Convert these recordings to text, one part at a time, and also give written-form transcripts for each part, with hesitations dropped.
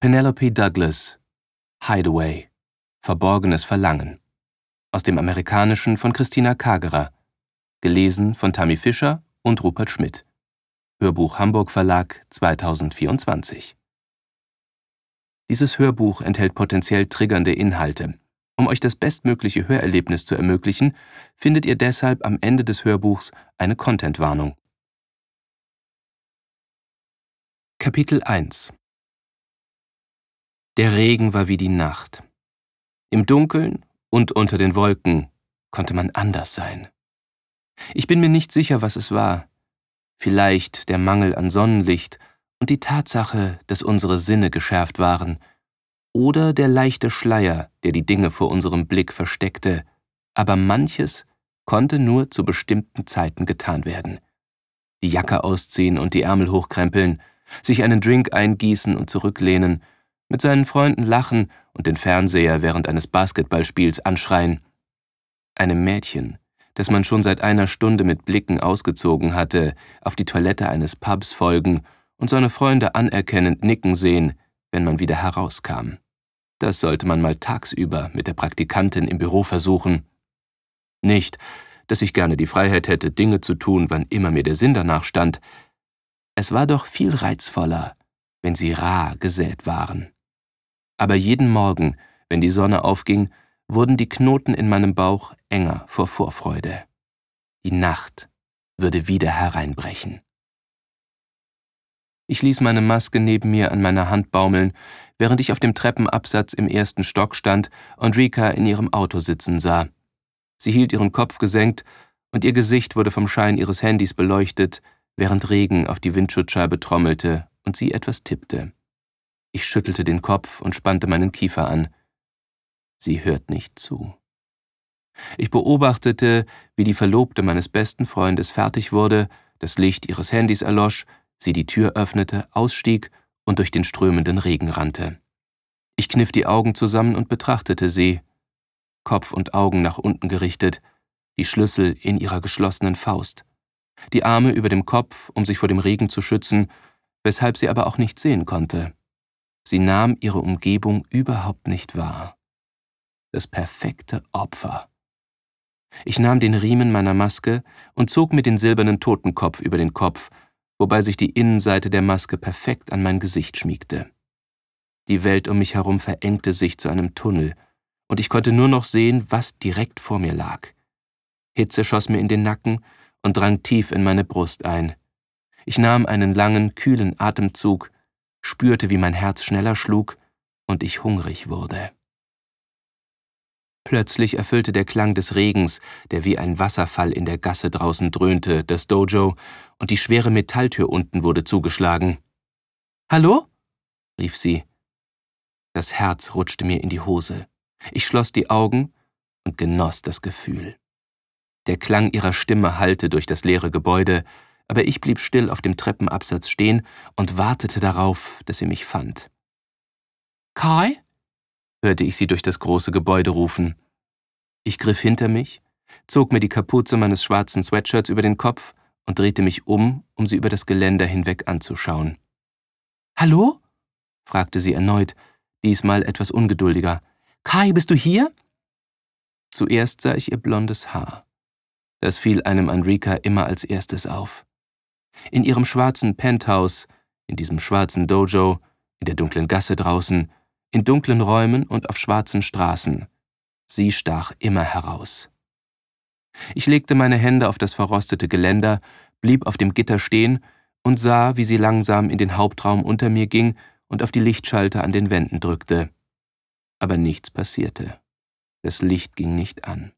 Penelope Douglas, Hideaway, Verborgenes Verlangen. Aus dem Amerikanischen von Christina Kagerer. Gelesen von Tammy Fischer und Rupert Schmidt. Hörbuch Hamburg Verlag 2024. Dieses Hörbuch enthält potenziell triggernde Inhalte. Um euch das bestmögliche Hörerlebnis zu ermöglichen, findet ihr deshalb am Ende des Hörbuchs eine Contentwarnung. Kapitel 1. Der Regen war wie die Nacht. Im Dunkeln und unter den Wolken konnte man anders sein. Ich bin mir nicht sicher, was es war. Vielleicht der Mangel an Sonnenlicht und die Tatsache, dass unsere Sinne geschärft waren, oder der leichte Schleier, der die Dinge vor unserem Blick versteckte, aber manches konnte nur zu bestimmten Zeiten getan werden. Die Jacke ausziehen und die Ärmel hochkrempeln, sich einen Drink eingießen und zurücklehnen, mit seinen Freunden lachen und den Fernseher während eines Basketballspiels anschreien. Einem Mädchen, das man schon seit einer Stunde mit Blicken ausgezogen hatte, auf die Toilette eines Pubs folgen und seine Freunde anerkennend nicken sehen, wenn man wieder herauskam. Das sollte man mal tagsüber mit der Praktikantin im Büro versuchen. Nicht, dass ich gerne die Freiheit hätte, Dinge zu tun, wann immer mir der Sinn danach stand. Es war doch viel reizvoller, wenn sie rar gesät waren. Aber jeden Morgen, wenn die Sonne aufging, wurden die Knoten in meinem Bauch enger vor Vorfreude. Die Nacht würde wieder hereinbrechen. Ich ließ meine Maske neben mir an meiner Hand baumeln, während ich auf dem Treppenabsatz im ersten Stock stand und Rika in ihrem Auto sitzen sah. Sie hielt ihren Kopf gesenkt und ihr Gesicht wurde vom Schein ihres Handys beleuchtet, während Regen auf die Windschutzscheibe trommelte und sie etwas tippte. Ich schüttelte den Kopf und spannte meinen Kiefer an. Sie hört nicht zu. Ich beobachtete, wie die Verlobte meines besten Freundes fertig wurde, das Licht ihres Handys erlosch, sie die Tür öffnete, ausstieg und durch den strömenden Regen rannte. Ich kniff die Augen zusammen und betrachtete sie, Kopf und Augen nach unten gerichtet, die Schlüssel in ihrer geschlossenen Faust, die Arme über dem Kopf, um sich vor dem Regen zu schützen, weshalb sie aber auch nicht sehen konnte. Sie nahm ihre Umgebung überhaupt nicht wahr. Das perfekte Opfer. Ich nahm den Riemen meiner Maske und zog mir den silbernen Totenkopf über den Kopf, wobei sich die Innenseite der Maske perfekt an mein Gesicht schmiegte. Die Welt um mich herum verengte sich zu einem Tunnel, und ich konnte nur noch sehen, was direkt vor mir lag. Hitze schoss mir in den Nacken und drang tief in meine Brust ein. Ich nahm einen langen, kühlen Atemzug, spürte, wie mein Herz schneller schlug und ich hungrig wurde. Plötzlich erfüllte der Klang des Regens, der wie ein Wasserfall in der Gasse draußen dröhnte, das Dojo, und die schwere Metalltür unten wurde zugeschlagen. »Hallo?« rief sie. Das Herz rutschte mir in die Hose. Ich schloss die Augen und genoss das Gefühl. Der Klang ihrer Stimme hallte durch das leere Gebäude, aber ich blieb still auf dem Treppenabsatz stehen und wartete darauf, dass sie mich fand. »Kai?« hörte ich sie durch das große Gebäude rufen. Ich griff hinter mich, zog mir die Kapuze meines schwarzen Sweatshirts über den Kopf und drehte mich um sie über das Geländer hinweg anzuschauen. »Hallo?« fragte sie erneut, diesmal etwas ungeduldiger. »Kai, bist du hier?« Zuerst sah ich ihr blondes Haar. Das fiel einem an Rika immer als erstes auf. In ihrem schwarzen Penthouse, in diesem schwarzen Dojo, in der dunklen Gasse draußen, in dunklen Räumen und auf schwarzen Straßen. Sie stach immer heraus. Ich legte meine Hände auf das verrostete Geländer, blieb auf dem Gitter stehen und sah, wie sie langsam in den Hauptraum unter mir ging und auf die Lichtschalter an den Wänden drückte. Aber nichts passierte. Das Licht ging nicht an.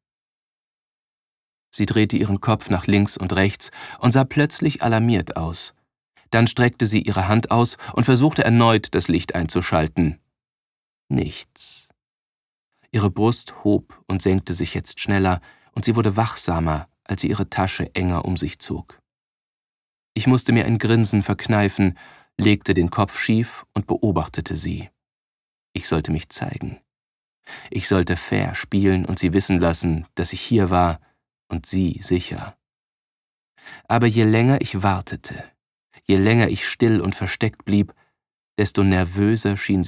Sie drehte ihren Kopf nach links und rechts und sah plötzlich alarmiert aus. Dann streckte sie ihre Hand aus und versuchte erneut, das Licht einzuschalten. Nichts. Ihre Brust hob und senkte sich jetzt schneller, und sie wurde wachsamer, als sie ihre Tasche enger um sich zog. Ich musste mir ein Grinsen verkneifen, legte den Kopf schief und beobachtete sie. Ich sollte mich zeigen. Ich sollte fair spielen und sie wissen lassen, dass ich hier war und sie sicher. Aber je länger ich wartete, je länger ich still und versteckt blieb, desto nervöser schien